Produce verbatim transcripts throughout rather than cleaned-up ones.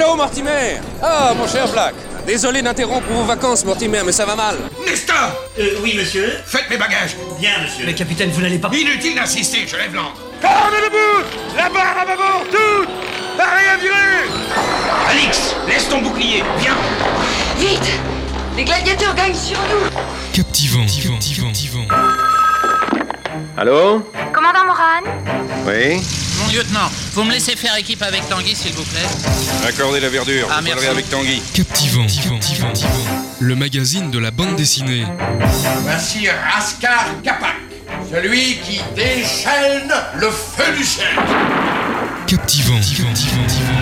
Hello, Mortimer! Ah, mon cher Black. Désolé d'interrompre vos vacances, Mortimer, mais ça va mal. Nestor! Euh, oui, monsieur? Faites mes bagages! Bien, monsieur. Mais capitaine, vous n'allez pas... Inutile d'insister, je lève l'ancre. Corne debout! La barre à bâbord, toute! Pareil à virer! Alix, laisse ton bouclier, viens! Vite! Les gladiateurs gagnent sur nous! Captivant, captivant, captivant. Allô? Commandant Moran? Oui? Mon lieutenant, vous me laissez faire équipe avec Tanguy, s'il vous plaît? Accordez la verdure, ah, vous parlerez avec Tanguy. Captivant, captivant, captivant. Le magazine de la bande dessinée. Voici Raskar Kapak, celui qui déchaîne le feu du ciel. Captivant, captivant, captivant.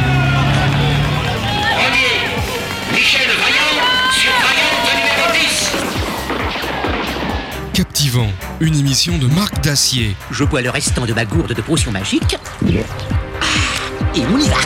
Premier, Michel Vaillant, sur Vaillant numéro dix. Captivant, une émission de Marc Dacier. Je bois le restant de ma gourde de potions magiques. Et on y va.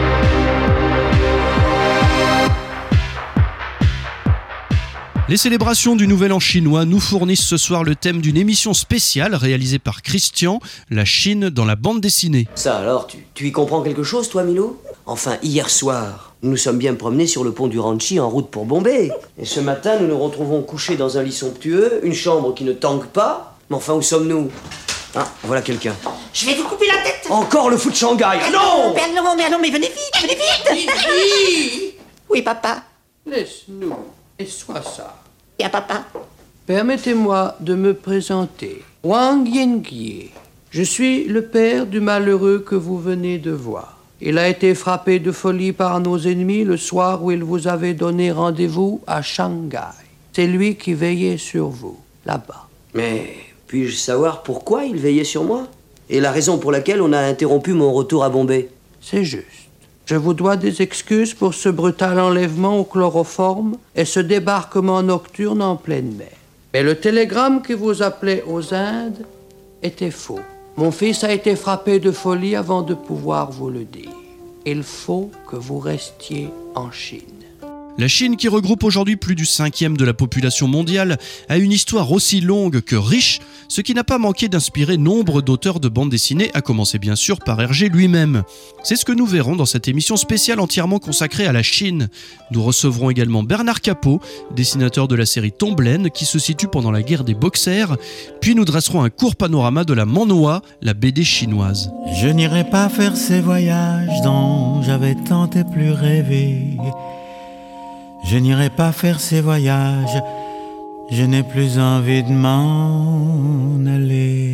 Les célébrations du Nouvel An chinois nous fournissent ce soir le thème d'une émission spéciale réalisée par Christian, la Chine dans la bande dessinée. Ça alors, tu, tu y comprends quelque chose, toi, Milou? Enfin, hier soir, nous nous sommes bien promenés sur le pont du Ranchi en route pour Bombay. Et ce matin, nous nous retrouvons couchés dans un lit somptueux, une chambre qui ne tangue pas. Mais enfin, où sommes-nous? Ah, voilà quelqu'un. Je vais vous couper la tête. Encore le fou de Shanghai. Ah non, mais non, mais non, mais venez vite, venez vite. Lily! Oui, papa. Laisse-nous, et sois ça. Et à papa. Permettez-moi de me présenter. Wang Yengie. Je suis le père du malheureux que vous venez de voir. Il a été frappé de folie par nos ennemis le soir où il vous avait donné rendez-vous à Shanghai. C'est lui qui veillait sur vous, là-bas. Mais puis-je savoir pourquoi il veillait sur moi? Et la raison pour laquelle on a interrompu mon retour à Bombay? C'est juste. Je vous dois des excuses pour ce brutal enlèvement au chloroforme et ce débarquement nocturne en pleine mer. Mais le télégramme qui vous appelait aux Indes était faux. Mon fils a été frappé de folie avant de pouvoir vous le dire. Il faut que vous restiez en Chine. La Chine, qui regroupe aujourd'hui plus du cinquième de la population mondiale, a une histoire aussi longue que riche, ce qui n'a pas manqué d'inspirer nombre d'auteurs de bandes dessinées, à commencer bien sûr par Hergé lui-même. C'est ce que nous verrons dans cette émission spéciale entièrement consacrée à la Chine. Nous recevrons également Bernard Capot, dessinateur de la série Tomblaine, qui se situe pendant la guerre des Boxers, puis nous dresserons un court panorama de la Manhwa, la B D chinoise. Je n'irai pas faire ces voyages dont j'avais tant et plus rêvé. Je n'irai pas faire ces voyages, je n'ai plus envie de m'en aller.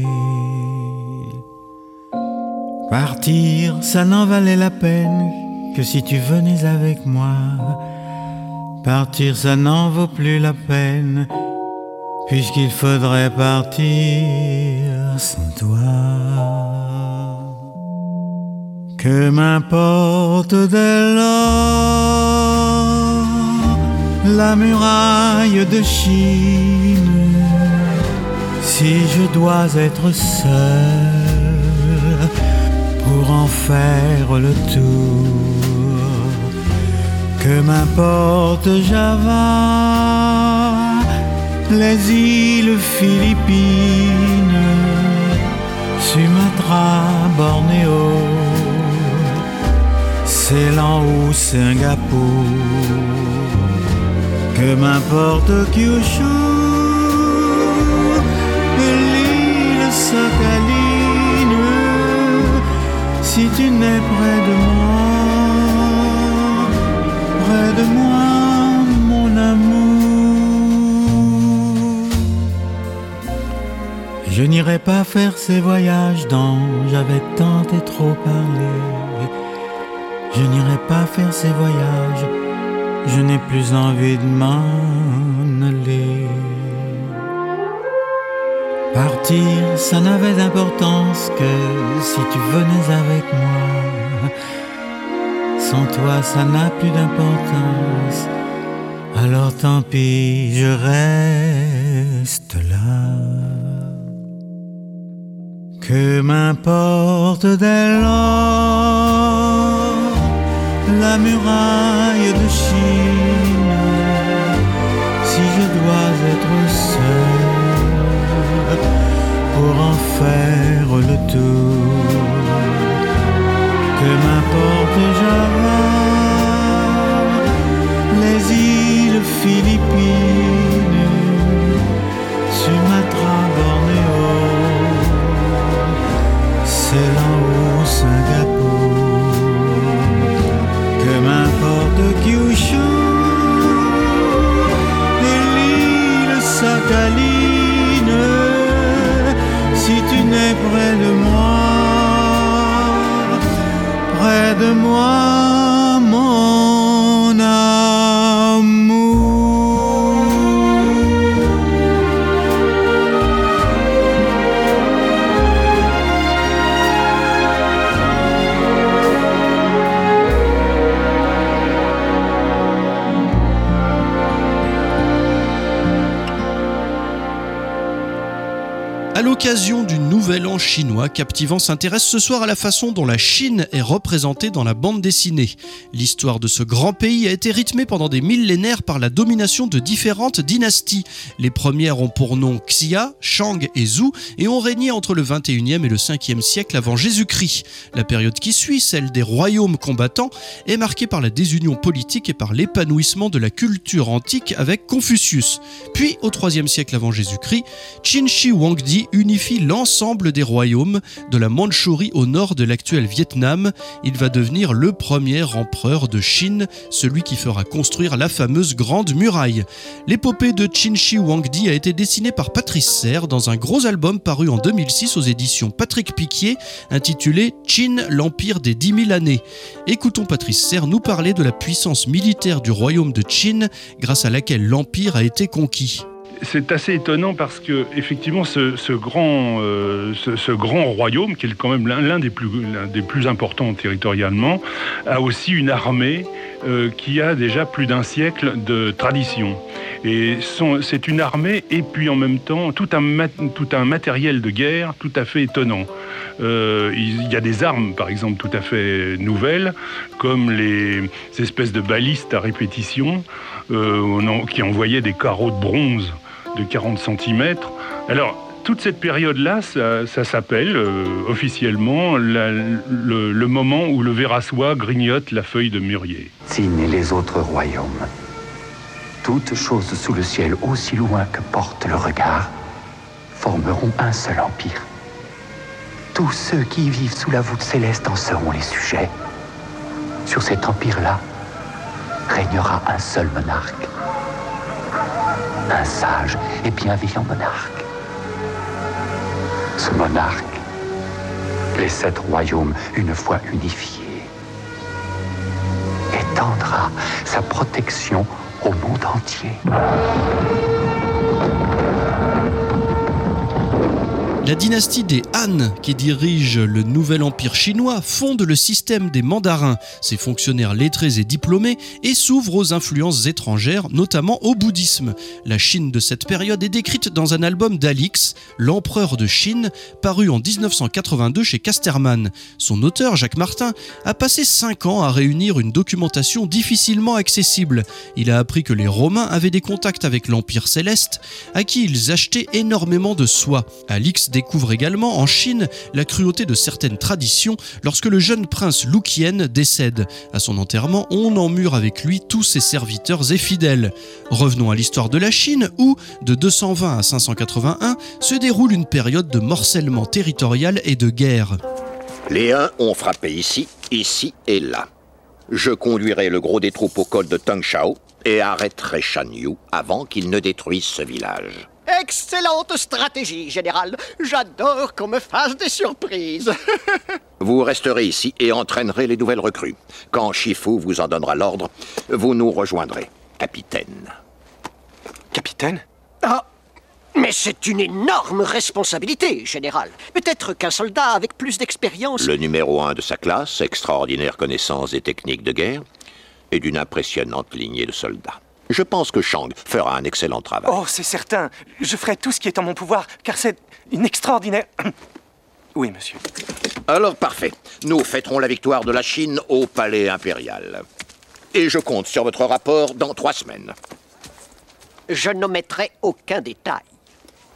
Partir, ça n'en valait la peine que si tu venais avec moi. Partir, ça n'en vaut plus la peine, puisqu'il faudrait partir sans toi. Que m'importe dès lors la muraille de Chine, si je dois être seul pour en faire le tour. Que m'importe Java, les îles Philippines, Sumatra, Bornéo, Ceylan ou Singapour. Que m'importe Kyushu, l'île Sakhaline, si tu n'es près de moi, près de moi, mon amour. Je n'irai pas faire ces voyages dont j'avais tant et trop parlé. Je n'irai pas faire ces voyages, je n'ai plus envie de m'en aller. Partir, ça n'avait d'importance que si tu venais avec moi. Sans toi, ça n'a plus d'importance. Alors tant pis, je reste là. Que m'importe dès lors la muraille de Chine, si je dois être seul pour en faire le tour. Que m'importe Java, les îles Philippines, Sumatra, Bornéo, c'est là-haut Singapour, que m'importe Kyushu et l'île Sakhaline, si tu n'es près de moi, près de moi, mon amour. À l'occasion du Nouvel An chinois, Captivant s'intéresse ce soir à la façon dont la Chine est représentée dans la bande dessinée. L'histoire de ce grand pays a été rythmée pendant des millénaires par la domination de différentes dynasties. Les premières ont pour nom Xia, Shang et Zhou et ont régné entre le vingt et unième et le cinquième siècle avant Jésus-Christ. La période qui suit, celle des royaumes combattants, est marquée par la désunion politique et par l'épanouissement de la culture antique avec Confucius. Puis, au troisième siècle avant Jésus-Christ, Qin Shi Huangdi unifie l'ensemble des royaumes de la Mandchourie au nord de l'actuel Vietnam. Il va devenir le premier empereur de Chine, celui qui fera construire la fameuse Grande Muraille. L'épopée de Qin Shi Huangdi a été dessinée par Patrice Serre dans un gros album paru en deux mille six aux éditions Patrick Piquier, intitulé Qin, l'Empire des dix mille années. Écoutons Patrice Serre nous parler de la puissance militaire du royaume de Qin, grâce à laquelle l'empire a été conquis. C'est assez étonnant parce que effectivement ce, ce, grand, euh, ce, ce grand royaume, qui est quand même l'un, l'un, des plus, l'un des plus importants territorialement, a aussi une armée euh, qui a déjà plus d'un siècle de tradition. Et son, c'est une armée et puis en même temps tout un, mat, tout un matériel de guerre tout à fait étonnant. Euh, il y a des armes par exemple tout à fait nouvelles, comme les, les espèces de balistes à répétition euh, qui envoyaient des carreaux de bronze de quarante centimètres. Alors, toute cette période-là, ça, ça s'appelle euh, officiellement la, le, le moment où le ver à soie grignote la feuille de mûrier. Qin et les autres royaumes, toutes choses sous le ciel aussi loin que porte le regard, formeront un seul empire. Tous ceux qui vivent sous la voûte céleste en seront les sujets. Sur cet empire-là, régnera un seul monarque. Un sage et bienveillant monarque. Ce monarque, les sept royaumes une fois unifiés, étendra sa protection au monde entier. La dynastie des Han, qui dirige le nouvel empire chinois, fonde le système des mandarins, ces fonctionnaires lettrés et diplômés, et s'ouvre aux influences étrangères, notamment au bouddhisme. La Chine de cette période est décrite dans un album d'Alix, L'Empereur de Chine, paru en dix-neuf cent quatre-vingt-deux chez Casterman. Son auteur, Jacques Martin, a passé cinq ans à réunir une documentation difficilement accessible. Il a appris que les Romains avaient des contacts avec l'Empire céleste, à qui ils achetaient énormément de soie. Alix découvre également en Chine la cruauté de certaines traditions lorsque le jeune prince Lu Qian décède. À son enterrement, on emmure avec lui tous ses serviteurs et fidèles. Revenons à l'histoire de la Chine où, de deux cent vingt à cinq cent quatre-vingt-un, se déroule une période de morcellement territorial et de guerre. Les Huns ont frappé ici, ici et là. Je conduirai le gros des troupes au col de Tengshao et arrêterai Shan Yu avant qu'il ne détruise ce village. Excellente stratégie, général. J'adore qu'on me fasse des surprises. Vous resterez ici et entraînerez les nouvelles recrues. Quand Shifu vous en donnera l'ordre, vous nous rejoindrez, capitaine. Capitaine ? Ah, mais c'est une énorme responsabilité, général. Peut-être qu'un soldat avec plus d'expérience... Le numéro un de sa classe, extraordinaire connaissance des techniques de guerre, et d'une impressionnante lignée de soldats. Je pense que Shang fera un excellent travail. Oh, c'est certain. Je ferai tout ce qui est en mon pouvoir, car c'est une extraordinaire... Oui, monsieur. Alors, parfait. Nous fêterons la victoire de la Chine au palais impérial. Et je compte sur votre rapport dans trois semaines. Je n'omettrai aucun détail.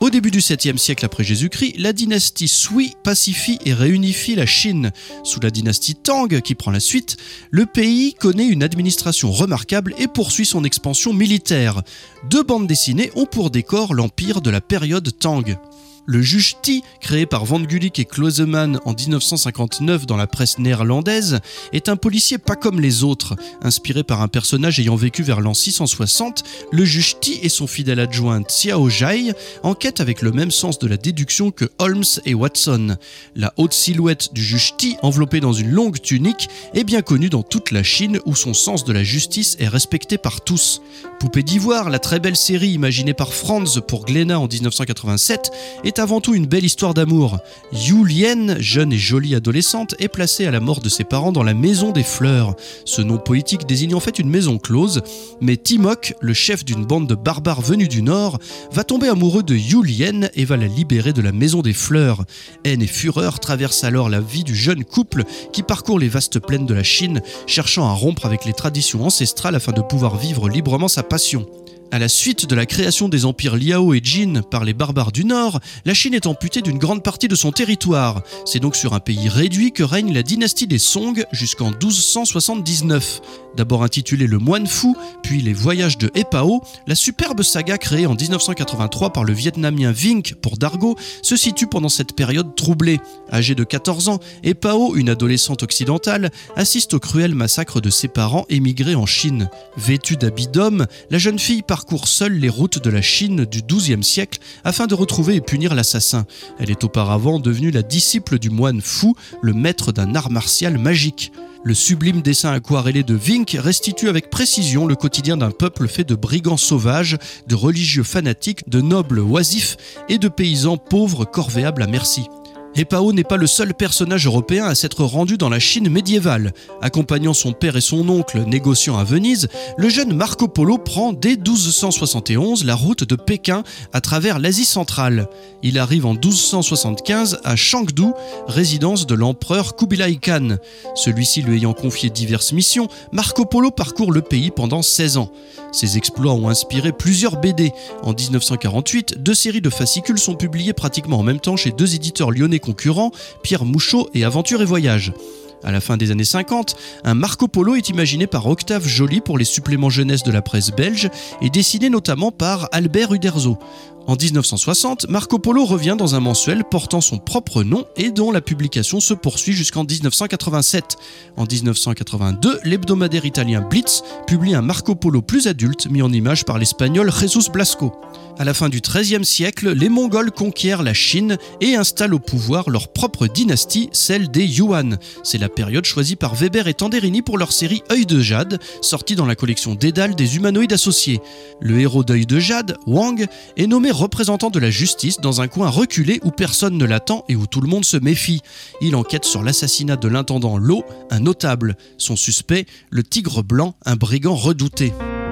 Au début du septième siècle après Jésus-Christ, la dynastie Sui pacifie et réunifie la Chine. Sous la dynastie Tang, qui prend la suite, le pays connaît une administration remarquable et poursuit son expansion militaire. Deux bandes dessinées ont pour décor l'empire de la période Tang. Le juge Ti, créé par Van Gulik et Closeman en dix-neuf cent cinquante-neuf dans la presse néerlandaise, est un policier pas comme les autres. Inspiré par un personnage ayant vécu vers l'an six cent soixante, le juge Ti et son fidèle adjoint Xiao Zhai enquêtent avec le même sens de la déduction que Holmes et Watson. La haute silhouette du juge Ti, enveloppée dans une longue tunique, est bien connue dans toute la Chine où son sens de la justice est respecté par tous. Poupée d'ivoire, la très belle série imaginée par Franz pour Glénat en dix-neuf cent quatre-vingt-sept, est avant tout une belle histoire d'amour. Yu Lien, jeune et jolie adolescente, est placée à la mort de ses parents dans la Maison des Fleurs. Ce nom poétique désigne en fait une maison close, mais Timok, le chef d'une bande de barbares venus du Nord, va tomber amoureux de Yu Lien et va la libérer de la Maison des Fleurs. Haine et fureur traversent alors la vie du jeune couple qui parcourt les vastes plaines de la Chine, cherchant à rompre avec les traditions ancestrales afin de pouvoir vivre librement sa passion. À la suite de la création des empires Liao et Jin par les barbares du Nord, la Chine est amputée d'une grande partie de son territoire. C'est donc sur un pays réduit que règne la dynastie des Song jusqu'en douze cent soixante-dix-neuf. D'abord intitulée Le Moine Fou, puis Les Voyages de Hepao, la superbe saga créée en dix-neuf cent quatre-vingt-trois par le Vietnamien Vinh pour Dargaud se situe pendant cette période troublée. Âgée de quatorze ans, Hepao, une adolescente occidentale, assiste au cruel massacre de ses parents émigrés en Chine. Vêtue d'habits d'homme, la jeune fille parcourt seule les routes de la Chine du douzième siècle afin de retrouver et punir l'assassin. Elle est auparavant devenue la disciple du moine fou, le maître d'un art martial magique. Le sublime dessin aquarellé de Vinh restitue avec précision le quotidien d'un peuple fait de brigands sauvages, de religieux fanatiques, de nobles oisifs et de paysans pauvres corvéables à merci. Hepao n'est pas le seul personnage européen à s'être rendu dans la Chine médiévale. Accompagnant son père et son oncle négociant à Venise, le jeune Marco Polo prend dès douze cent soixante et onze la route de Pékin à travers l'Asie centrale. Il arrive en douze cent soixante-quinze à Chengdu, résidence de l'empereur Kubilai Khan. Celui-ci lui ayant confié diverses missions, Marco Polo parcourt le pays pendant seize ans. Ses exploits ont inspiré plusieurs B D. En dix-neuf cent quarante-huit, deux séries de fascicules sont publiées pratiquement en même temps chez deux éditeurs lyonnais concurrents, Pierre Mouchot et Aventure et Voyage. À la fin des années cinquante, un Marco Polo est imaginé par Octave Joly pour les suppléments jeunesse de la presse belge et dessiné notamment par Albert Uderzo. En dix-neuf cent soixante, Marco Polo revient dans un mensuel portant son propre nom et dont la publication se poursuit jusqu'en dix-neuf cent quatre-vingt-sept. En dix-neuf cent quatre-vingt-deux, l'hebdomadaire italien Blitz publie un Marco Polo plus adulte mis en image par l'espagnol Jesus Blasco. À la fin du treizième siècle, les Mongols conquièrent la Chine et installent au pouvoir leur propre dynastie, celle des Yuan. C'est la période choisie par Weber et Tanderini pour leur série Œil de Jade, sortie dans la collection Dédale des humanoïdes associés. Le héros d'Œil de Jade, Wang, est nommé représentant de la justice dans un coin reculé où personne ne l'attend et où tout le monde se méfie. Il enquête sur l'assassinat de l'intendant Lo, un notable. Son suspect, le Tigre Blanc, un brigand redouté.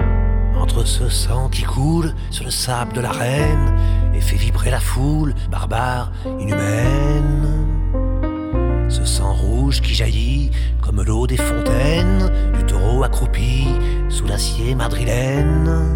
Entre ce sang qui coule sur le sable de l'arène et fait vibrer la foule, barbare, inhumaine. Ce sang rouge qui jaillit comme l'eau des fontaines du taureau accroupi sous l'acier madrilène.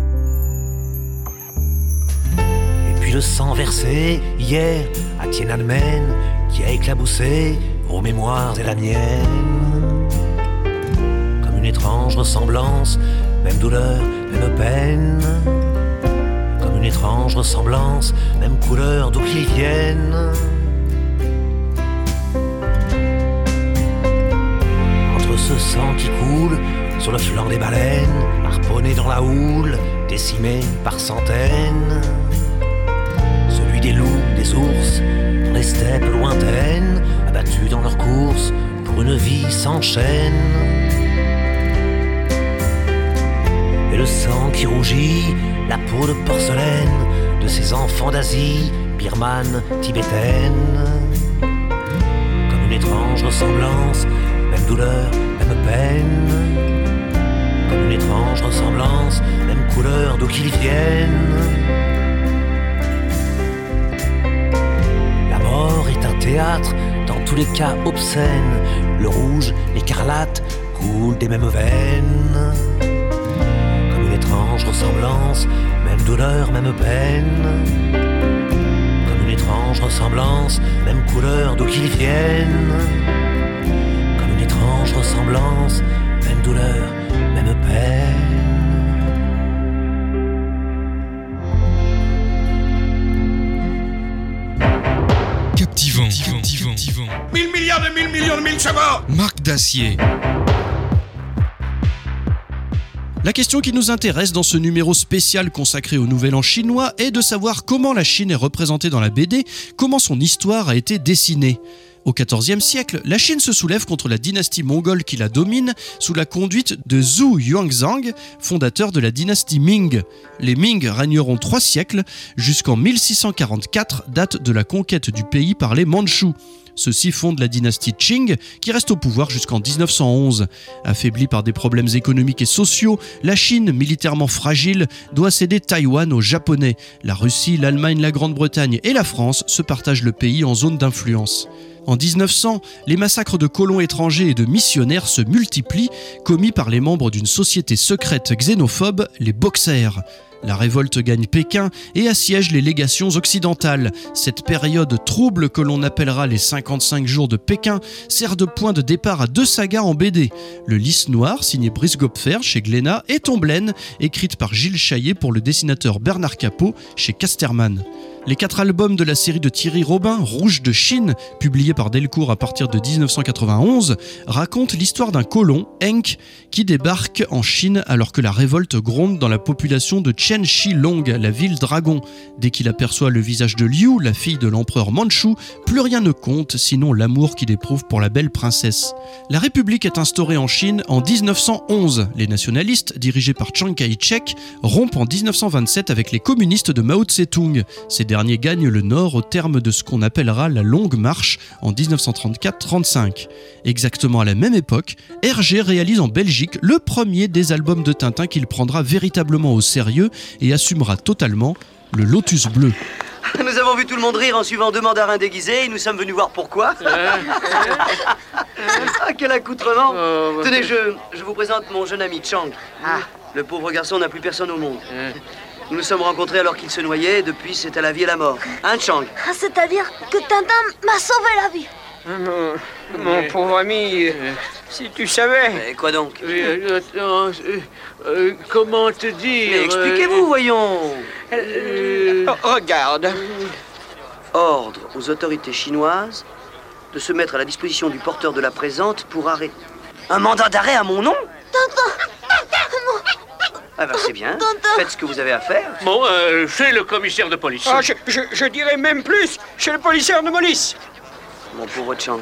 Et puis le sang versé hier à Tiananmen qui a éclaboussé vos mémoires et la mienne. Comme une étrange ressemblance, même douleur, même peine. Comme une étrange ressemblance, même couleur d'où qu'ils viennent. Entre ce sang qui coule sur le flanc des baleines, harponné dans la houle, décimé par centaines. Celui des loups, des ours, dans les steppes lointaines, abattus dans leur course pour une vie sans chaîne. Et le sang qui rougit, la peau de porcelaine de ces enfants d'Asie, birmane, tibétaine. Comme une étrange ressemblance, même douleur, même peine. Comme une étrange ressemblance, même couleur d'où qu'ils viennent. La mort est un théâtre, dans tous les cas obscènes. Le rouge, l'écarlate, coulent des mêmes veines. Étrange ressemblance, même douleur, même peine. étrange ressemblance, même couleur d'où qu'ils viennent. Comme une étrange ressemblance, même douleur, même peine. Captivant, captivant, captivant. Mille milliards de mille millions de mille chevaux. Marc Dacier. La question qui nous intéresse dans ce numéro spécial consacré au Nouvel An chinois est de savoir comment la Chine est représentée dans la B D, comment son histoire a été dessinée. Au quatorzième siècle, la Chine se soulève contre la dynastie mongole qui la domine sous la conduite de Zhou Yuanzhang, fondateur de la dynastie Ming. Les Ming régneront trois siècles, jusqu'en mille six cent quarante-quatre, date de la conquête du pays par les Mandchous. Ceux-ci fondent la dynastie Qing, qui reste au pouvoir jusqu'en dix-neuf cent onze. Affaiblie par des problèmes économiques et sociaux, la Chine, militairement fragile, doit céder Taïwan aux Japonais. La Russie, l'Allemagne, la Grande-Bretagne et la France se partagent le pays en zone d'influence. En dix-neuf cents, les massacres de colons étrangers et de missionnaires se multiplient, commis par les membres d'une société secrète xénophobe, les Boxers. La révolte gagne Pékin et assiège les légations occidentales. Cette période trouble que l'on appellera les cinquante-cinq jours de Pékin sert de point de départ à deux sagas en B D. Le Lys Noir, signé Brice Gopfer chez Glénat, et Tomblaine, écrite par Gilles Chaillet pour le dessinateur Bernard Capot chez Casterman. Les quatre albums de la série de Thierry Robin, Rouge de Chine, publié par Delcourt à partir de dix-neuf cent quatre-vingt-onze, racontent l'histoire d'un colon, Enk, qui débarque en Chine alors que la révolte gronde dans la population de Chen Shilong, la ville dragon. Dès qu'il aperçoit le visage de Liu, la fille de l'empereur mandchou, plus rien ne compte sinon l'amour qu'il éprouve pour la belle princesse. La République est instaurée en Chine en dix-neuf cent onze. Les nationalistes, dirigés par Chiang Kai-shek, rompent en dix-neuf cent vingt-sept avec les communistes de Mao Tse-tung. Ces derniers gagnent le nord au terme de ce qu'on appellera la Longue Marche en dix-neuf cent trente-quatre trente-cinq. Exactement à la même époque, Hergé réalise en Belgique le premier des albums de Tintin qu'il prendra véritablement au sérieux et assumera totalement, le Lotus Bleu. Nous avons vu tout le monde rire en suivant deux mandarins déguisés et nous sommes venus voir pourquoi. Ah, quel accoutrement. Oh, Tenez, je, je vous présente mon jeune ami Chang. Ah. Le pauvre garçon n'a plus personne au monde. Nous nous sommes rencontrés alors qu'il se noyait et depuis c'est à la vie et la mort. Hein, Chang? Ah, c'est-à-dire que Tintin m'a sauvé la vie. Mon, mon pauvre ami, si tu savais... Mais quoi donc? euh, euh, euh, Comment te dire? Mais expliquez-vous, voyons. euh, oh, Regarde. Ordre aux autorités chinoises de se mettre à la disposition du porteur de la présente pour arrêter... Un mandat d'arrêt à mon nom? Tintin! Ah ben c'est bien, faites ce que vous avez à faire. Bon, euh, chez le commissaire de police. Ah, je, je, je dirais même plus, chez le policier de police. Mon pauvre Chang,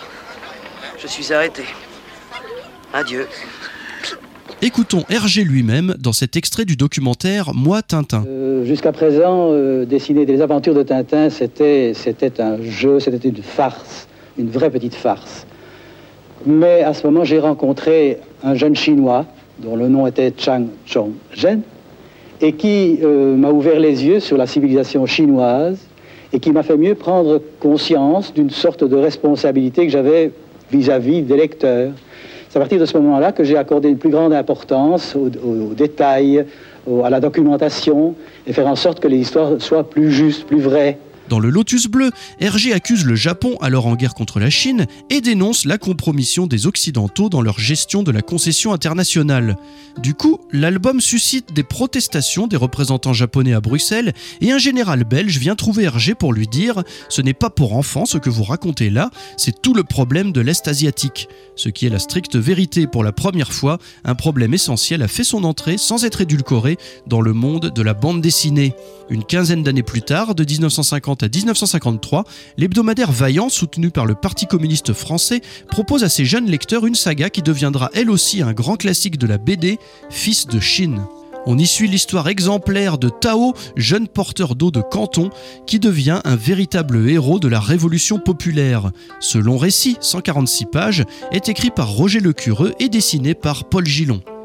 je suis arrêté. Adieu. Écoutons Hergé lui-même dans cet extrait du documentaire Moi, Tintin. Euh, jusqu'à présent, euh, dessiner des aventures de Tintin, c'était, c'était un jeu, c'était une farce, une vraie petite farce. Mais à ce moment, j'ai rencontré un jeune Chinois, dont le nom était Chang Chong-jen, et qui euh, m'a ouvert les yeux sur la civilisation chinoise et qui m'a fait mieux prendre conscience d'une sorte de responsabilité que j'avais vis-à-vis des lecteurs. C'est à partir de ce moment-là que j'ai accordé une plus grande importance aux, aux, aux détails, aux, à la documentation, et faire en sorte que les histoires soient plus justes, plus vraies. Dans le Lotus Bleu, Hergé accuse le Japon, alors en guerre contre la Chine, et dénonce la compromission des Occidentaux dans leur gestion de la concession internationale. Du coup, l'album suscite des protestations des représentants japonais à Bruxelles, et un général belge vient trouver Hergé pour lui dire « Ce n'est pas pour enfants ce que vous racontez là, c'est tout le problème de l'Est asiatique ». Ce qui est la stricte vérité. Pour la première fois, un problème essentiel a fait son entrée, sans être édulcoré, dans le monde de la bande dessinée. Une quinzaine d'années plus tard, de dix-neuf cent cinquante à dix-neuf cent cinquante-trois, l'hebdomadaire Vaillant, soutenu par le Parti communiste français, propose à ses jeunes lecteurs une saga qui deviendra elle aussi un grand classique de la B D, Fils de Chine. On y suit l'histoire exemplaire de Tao, jeune porteur d'eau de Canton, qui devient un véritable héros de la Révolution populaire. Ce long récit, cent quarante-six pages, est écrit par Roger Lecureux et dessiné par Paul Gillon.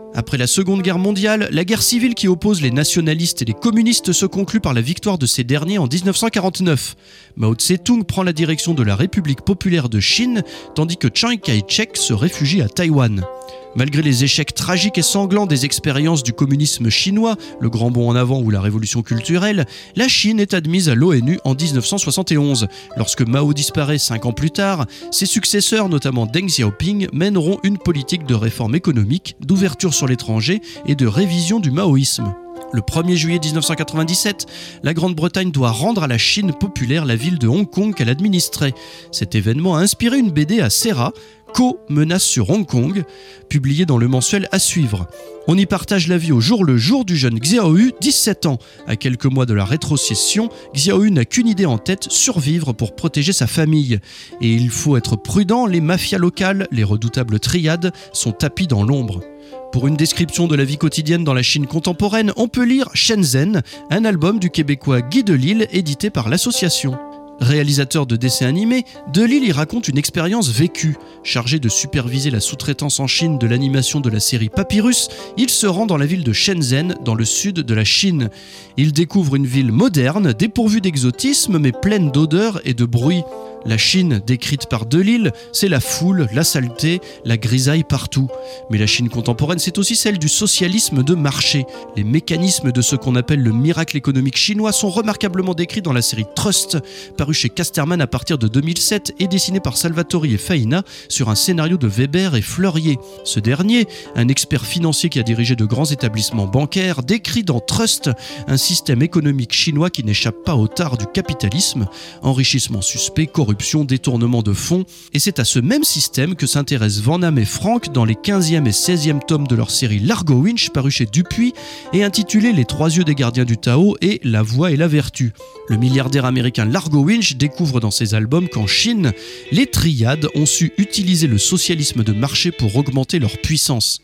Après la Seconde Guerre mondiale, la guerre civile qui oppose les nationalistes et les communistes se conclut par la victoire de ces derniers en dix-neuf cent quarante-neuf. Mao Tse-tung prend la direction de la République populaire de Chine, tandis que Chiang Kai-shek se réfugie à Taïwan. Malgré les échecs tragiques et sanglants des expériences du communisme chinois, le grand bond en avant ou la révolution culturelle, la Chine est admise à l'ONU en dix-neuf cent soixante et onze. Lorsque Mao disparaît cinq ans plus tard, ses successeurs, notamment Deng Xiaoping, mèneront une politique de réforme économique, d'ouverture sur l'étranger et de révision du maoïsme. Le premier juillet dix-neuf cent quatre-vingt-dix-sept, la Grande-Bretagne doit rendre à la Chine populaire la ville de Hong Kong qu'elle administrait. Cet événement a inspiré une B D à Serra, Co menace sur Hong Kong, publiée dans le mensuel À suivre. On y partage la vie au jour le jour du jeune Xiaoyu, dix-sept ans. À quelques mois de la rétrocession, Xiaoyu n'a qu'une idée en tête, survivre pour protéger sa famille. Et il faut être prudent, les mafias locales, les redoutables triades, sont tapis dans l'ombre. Pour une description de la vie quotidienne dans la Chine contemporaine, on peut lire Shenzhen, un album du Québécois Guy Delisle édité par l'association. Réalisateur de dessins animés, Delisle y raconte une expérience vécue. Chargé de superviser la sous-traitance en Chine de l'animation de la série Papyrus, il se rend dans la ville de Shenzhen, dans le sud de la Chine. Il découvre une ville moderne, dépourvue d'exotisme, mais pleine d'odeurs et de bruit. La Chine, décrite par Delisle, c'est la foule, la saleté, la grisaille partout. Mais la Chine contemporaine, c'est aussi celle du socialisme de marché. Les mécanismes de ce qu'on appelle le miracle économique chinois sont remarquablement décrits dans la série Trust, parue chez Casterman à partir de deux mille sept et dessinée par Salvatore et Faina sur un scénario de Weber et Fleurier. Ce dernier, un expert financier qui a dirigé de grands établissements bancaires, décrit dans Trust un système économique chinois qui n'échappe pas au tard du capitalisme, enrichissement suspect, corruption, détournement de fonds, et c'est à ce même système que s'intéressent Van Damme et Frank dans les quinzième et seizième tomes de leur série Largo Winch, paru chez Dupuis, et intitulé Les trois yeux des gardiens du Tao et La voix et la vertu. Le milliardaire américain Largo Winch découvre dans ses albums qu'en Chine, les triades ont su utiliser le socialisme de marché pour augmenter leur puissance.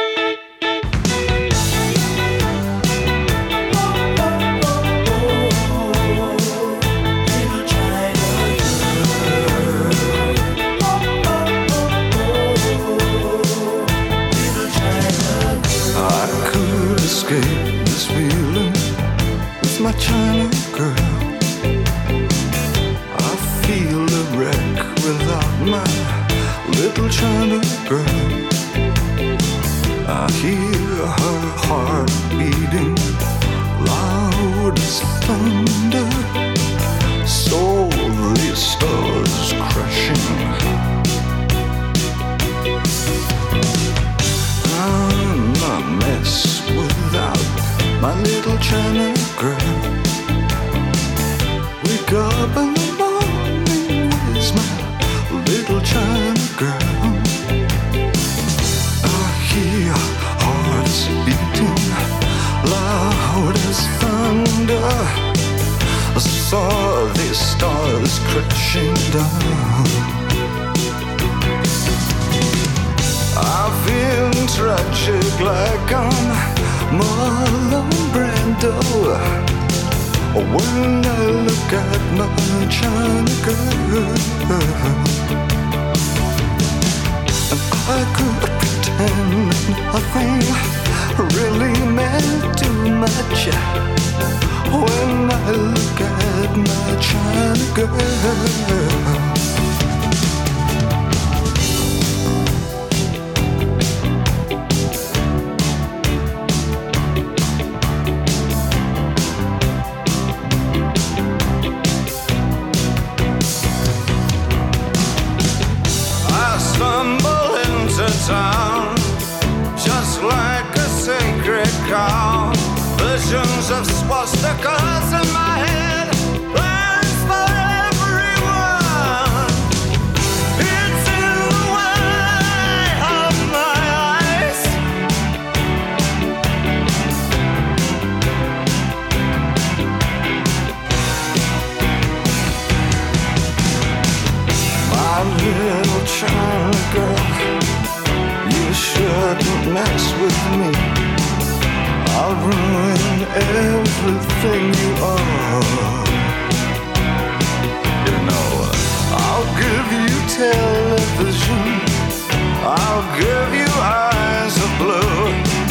My China girl, I feel a wreck without my little China girl. I hear her heart beating loud as thunder, soul stars crashing. I'm a mess without my little China girl. Wake up in the morning, where's my little China girl? I hear hearts beating loud as thunder. I saw these stars crashing down. I feel tragic like I'm Marlon Brando when I look at my China girl. And I could pretend nothing really meant too much when I look at my China girl. Town, just like a sacred cow. Visions of swastikas in my head, plans for everyone. It's in the way of my eyes. My little China girl, you shouldn't mess with me. I'll ruin everything you are. You know, I'll give you television, I'll give you eyes of blue.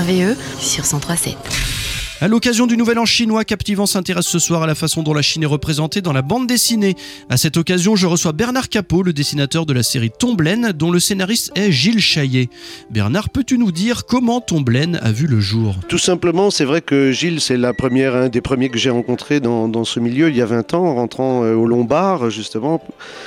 R V E sur cent trois sept. À l'occasion du Nouvel An chinois, Captivant s'intéresse ce soir à la façon dont la Chine est représentée dans la bande dessinée. À cette occasion, je reçois Bernard Capot, le dessinateur de la série Tomblaine, dont le scénariste est Gilles Chaillet. Bernard, peux-tu nous dire comment Tomblaine a vu le jour ? Tout simplement, c'est vrai que Gilles, c'est la première, un des premiers que j'ai rencontré dans, dans ce milieu il y a vingt ans, en rentrant euh, au Lombard, justement.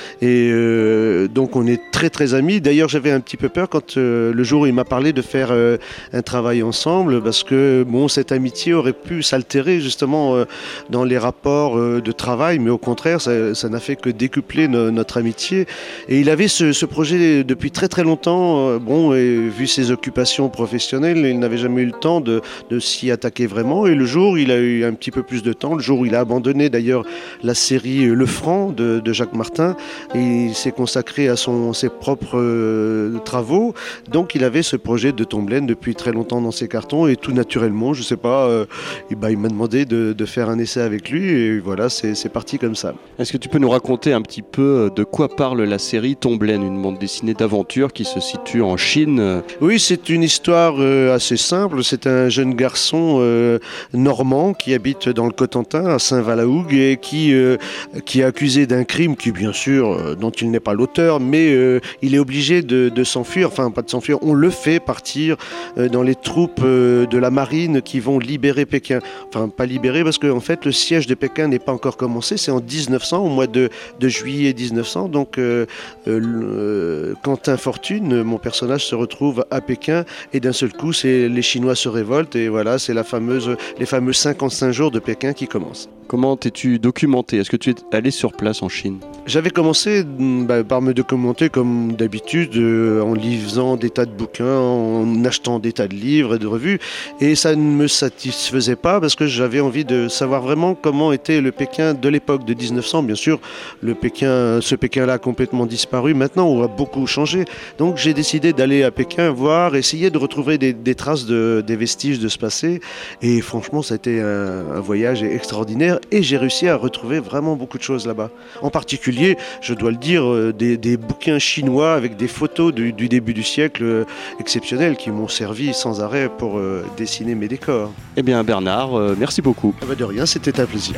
Et euh, donc, on est très très amis. D'ailleurs, j'avais un petit peu peur quand euh, le jour où il m'a parlé de faire euh, un travail ensemble, parce que bon, cette amitié aurait pu s'altérer justement euh, dans les rapports euh, de travail, mais au contraire, ça, ça n'a fait que décupler no, notre amitié. Et il avait ce, ce projet depuis très très longtemps. Euh, bon, et vu ses occupations professionnelles, il n'avait jamais eu le temps de, de s'y attaquer vraiment. Et le jour où il a eu un petit peu plus de temps, le jour où il a abandonné d'ailleurs la série Le Franc de, de Jacques Martin, et il s'est consacré à son, ses propres euh, travaux. Donc il avait ce projet de Tomblaine depuis très longtemps dans ses cartons, et tout naturellement, je sais pas, euh, et bah, il m'a demandé de, de faire un essai avec lui, et voilà, c'est, c'est parti comme ça. Est-ce que tu peux nous raconter un petit peu de quoi parle la série Tomblaine, une bande dessinée d'aventure qui se situe en Chine ? Oui, c'est une histoire euh, assez simple. C'est un jeune garçon euh, normand qui habite dans le Cotentin, à Saint-Valahougue, et qui, euh, qui est accusé d'un crime qui, bien sûr, euh, dont il n'est pas l'auteur, mais euh, il est obligé de, de s'enfuir, enfin pas de s'enfuir, on le fait partir euh, dans les troupes euh, de la marine qui vont libérer Pékin. Enfin, pas libérer, parce qu'en en fait, le siège de Pékin n'est pas encore commencé, c'est en dix-neuf cents, au mois de, de juillet dix-neuf cents, donc euh, euh, euh, Quentin Fortune, mon personnage, se retrouve à Pékin, et d'un seul coup, c'est, les Chinois se révoltent, et voilà, c'est la fameuse, les fameux cinquante-cinq jours de Pékin qui commencent. Comment t'es-tu documenté ? Est-ce que tu es allé sur place en Chine ? J'avais commencé bah, par me documenter comme d'habitude, euh, en lisant des tas de bouquins, en achetant des tas de livres et de revues, et ça ne me satisfaisait pas parce que j'avais envie de savoir vraiment comment était le Pékin de l'époque de dix-neuf cents. Bien sûr, le Pékin, ce Pékin-là a complètement disparu. Maintenant, on a beaucoup changé. Donc j'ai décidé d'aller à Pékin voir, essayer de retrouver des, des traces, de, des vestiges de ce passé. Et franchement, ça a été un, un voyage extraordinaire. Et j'ai réussi à retrouver vraiment beaucoup de choses là-bas. En particulier, je dois le dire, des, des bouquins chinois avec des photos du, du début du siècle euh, exceptionnelles qui m'ont servi sans arrêt pour euh, dessiner mes décors. Eh bien Bernard, euh, merci beaucoup. Ah bah de rien, c'était un plaisir.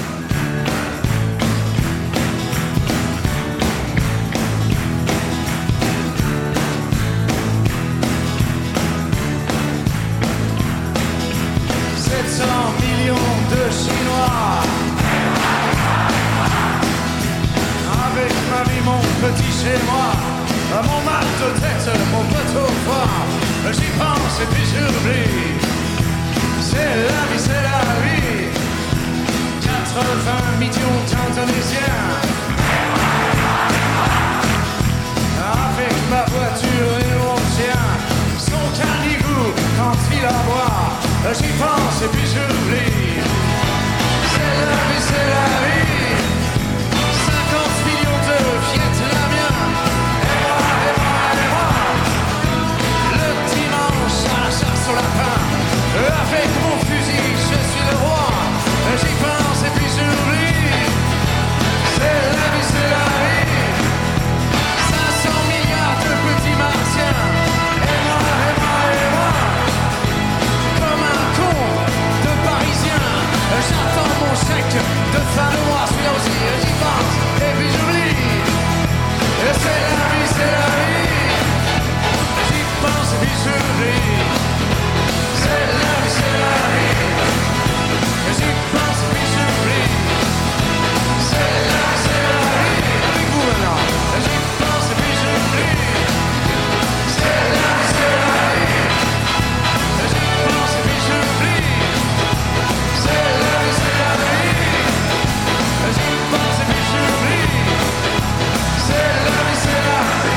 sept cents millions de Chinois. Avec ma vie, mon petit chez moi, mon mal de tête, mon poteau froid, j'y pense et puis j'oublie. C'est la vie, c'est la vie. quatre-vingts millions d'Indonésiens. Avec ma voiture et mon chien, son canigou quand il aboie, j'y pense et puis j'oublie. C'est la vie, c'est la vie. cinquante millions de Vietnamiens. Et moi, et moi, et moi. Le dimanche à la chasse au lapin, avec mon fusil, je suis le roi. J'y pense et puis j'oublie. C'est la vie, c'est la vie. cinq cents milliards de petits martiens. Et moi, et moi, et moi. Comme un con de Parisien, j'attends mon chèque de fin de mois. Celui-là aussi, j'y pense et puis j'oublie. Et c'est la vie, c'est la vie. J'y pense et puis j'oublie. C'est la vie, c'est la vie. J'y pense et puis j'oublie. C'est la vie, c'est la vie. Avec vous maintenant. J'y pense et puis j'oublie. C'est la vie, c'est la vie. J'y pense et puis j'oublie. C'est la vie, c'est la vie. J'y pense et puis j'oublie. C'est la vie, c'est la vie.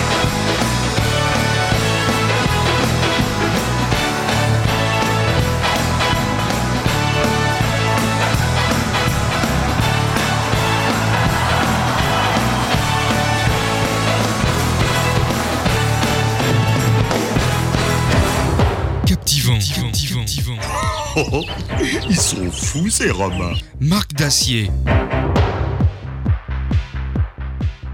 Captivant. Captivant. Captivant. Oh, oh, ils sont fous ces Romains. Marc Dacier.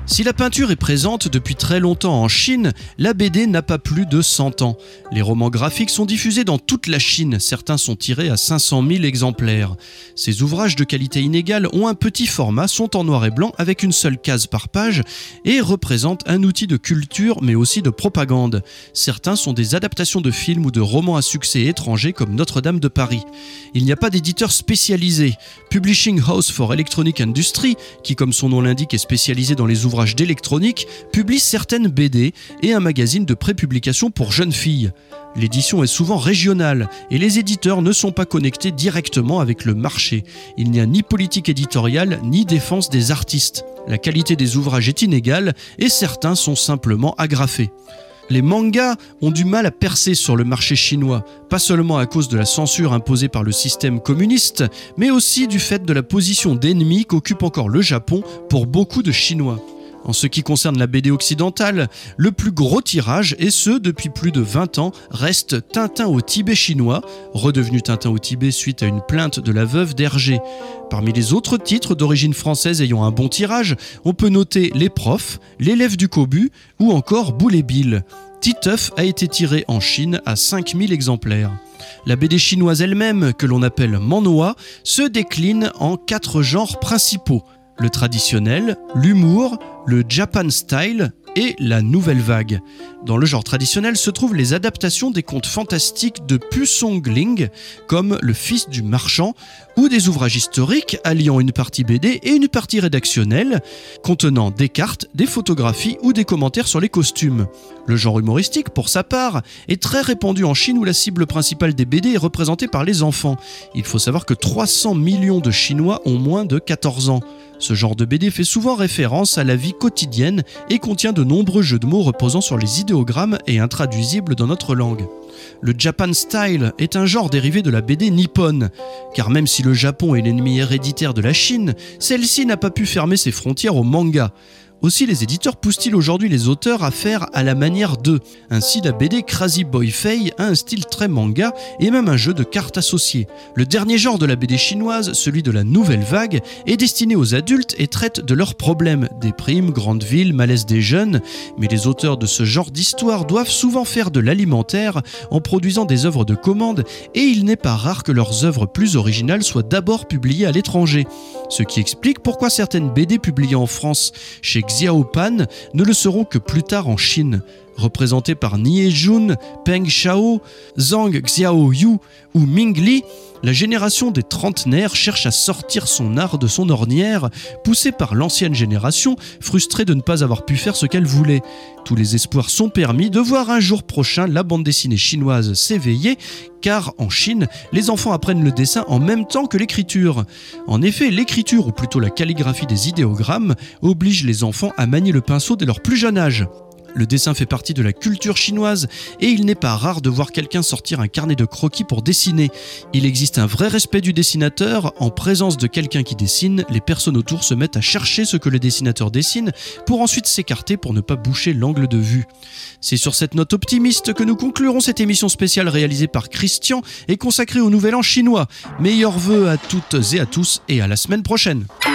Si la peinture est présente depuis très longtemps en Chine, la B D n'a pas plus de cent ans. Les romans graphiques sont diffusés dans toute la Chine, certains sont tirés à cinq cent mille exemplaires. Ces ouvrages de qualité inégale ont un petit format, sont en noir et blanc avec une seule case par page et représentent un outil de culture mais aussi de propagande. Certains sont des adaptations de films ou de romans à succès étrangers comme Notre-Dame de Paris. Il n'y a pas d'éditeur spécialisé. Publishing House for Electronic Industry, qui comme son nom l'indique est spécialisé dans les ouvrages d'électronique, publie certaines B D et un magazine de prépublication pour jeunes filles. L'édition est souvent régionale et les éditeurs ne sont pas connectés directement avec le marché. Il n'y a ni politique éditoriale ni défense des artistes. La qualité des ouvrages est inégale et certains sont simplement agrafés. Les mangas ont du mal à percer sur le marché chinois, pas seulement à cause de la censure imposée par le système communiste, mais aussi du fait de la position d'ennemi qu'occupe encore le Japon pour beaucoup de Chinois. En ce qui concerne la B D occidentale, le plus gros tirage, et ce depuis plus de vingt ans, reste Tintin au Tibet chinois, redevenu Tintin au Tibet suite à une plainte de la veuve d'Hergé. Parmi les autres titres d'origine française ayant un bon tirage, on peut noter Les Profs, L'élève du Kobu ou encore Boule et Bill. Titeuf a été tiré en Chine à cinq mille exemplaires. La B D chinoise elle-même, que l'on appelle manhwa, se décline en quatre genres principaux. Le traditionnel, l'humour, le Japan style et la nouvelle vague. Dans le genre traditionnel se trouvent les adaptations des contes fantastiques de Pu Songling, comme Le Fils du Marchand, ou des ouvrages historiques alliant une partie B D et une partie rédactionnelle, contenant des cartes, des photographies ou des commentaires sur les costumes. Le genre humoristique, pour sa part, est très répandu en Chine où la cible principale des B D est représentée par les enfants. Il faut savoir que trois cents millions de Chinois ont moins de quatorze ans. Ce genre de B D fait souvent référence à la vie quotidienne et contient de nombreux jeux de mots reposant sur les idéogrammes et intraduisibles dans notre langue. Le Japan Style est un genre dérivé de la B D nippone, car même si le Japon est l'ennemi héréditaire de la Chine, celle-ci n'a pas pu fermer ses frontières au manga. Aussi, les éditeurs poussent-ils aujourd'hui les auteurs à faire à la manière d'eux. Ainsi, la B D Crazy Boy Fei a un style très manga et même un jeu de cartes associé. Le dernier genre de la B D chinoise, celui de la nouvelle vague, est destiné aux adultes et traite de leurs problèmes, déprime, grande ville, malaise des jeunes. Mais les auteurs de ce genre d'histoire doivent souvent faire de l'alimentaire en produisant des œuvres de commande et il n'est pas rare que leurs œuvres plus originales soient d'abord publiées à l'étranger. Ce qui explique pourquoi certaines B D publiées en France chez Xiaopan ne le seront que plus tard en Chine. Représentées par Nie Jun, Peng Shao, Zhang Xiaoyu ou Ming Li, la génération des trentenaires cherche à sortir son art de son ornière, poussée par l'ancienne génération, frustrée de ne pas avoir pu faire ce qu'elle voulait. Tous les espoirs sont permis de voir un jour prochain la bande dessinée chinoise s'éveiller, car en Chine, les enfants apprennent le dessin en même temps que l'écriture. En effet, l'écriture, ou plutôt la calligraphie des idéogrammes, oblige les enfants à manier le pinceau dès leur plus jeune âge. Le dessin fait partie de la culture chinoise et il n'est pas rare de voir quelqu'un sortir un carnet de croquis pour dessiner. Il existe un vrai respect du dessinateur. En présence de quelqu'un qui dessine, les personnes autour se mettent à chercher ce que le dessinateur dessine pour ensuite s'écarter pour ne pas boucher l'angle de vue. C'est sur cette note optimiste que nous conclurons cette émission spéciale réalisée par Christian et consacrée au Nouvel An chinois. Meilleurs vœux à toutes et à tous et à la semaine prochaine.